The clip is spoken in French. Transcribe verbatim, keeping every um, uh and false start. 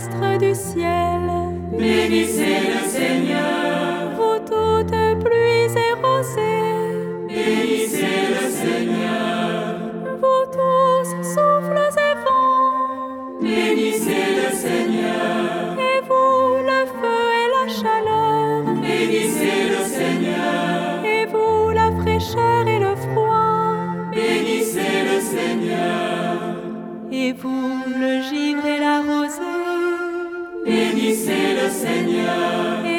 astres du ciel. Bénissez le Seigneur. Vous toutes pluies et rosées. Bénissez le Seigneur. Vous tous souffles et vents. Bénissez le Seigneur. Et vous le feu et la chaleur. Bénissez le Seigneur. Et vous la fraîcheur et le froid. Bénissez le Seigneur. Et vous le givre et la rosée. Bénissez le Seigneur.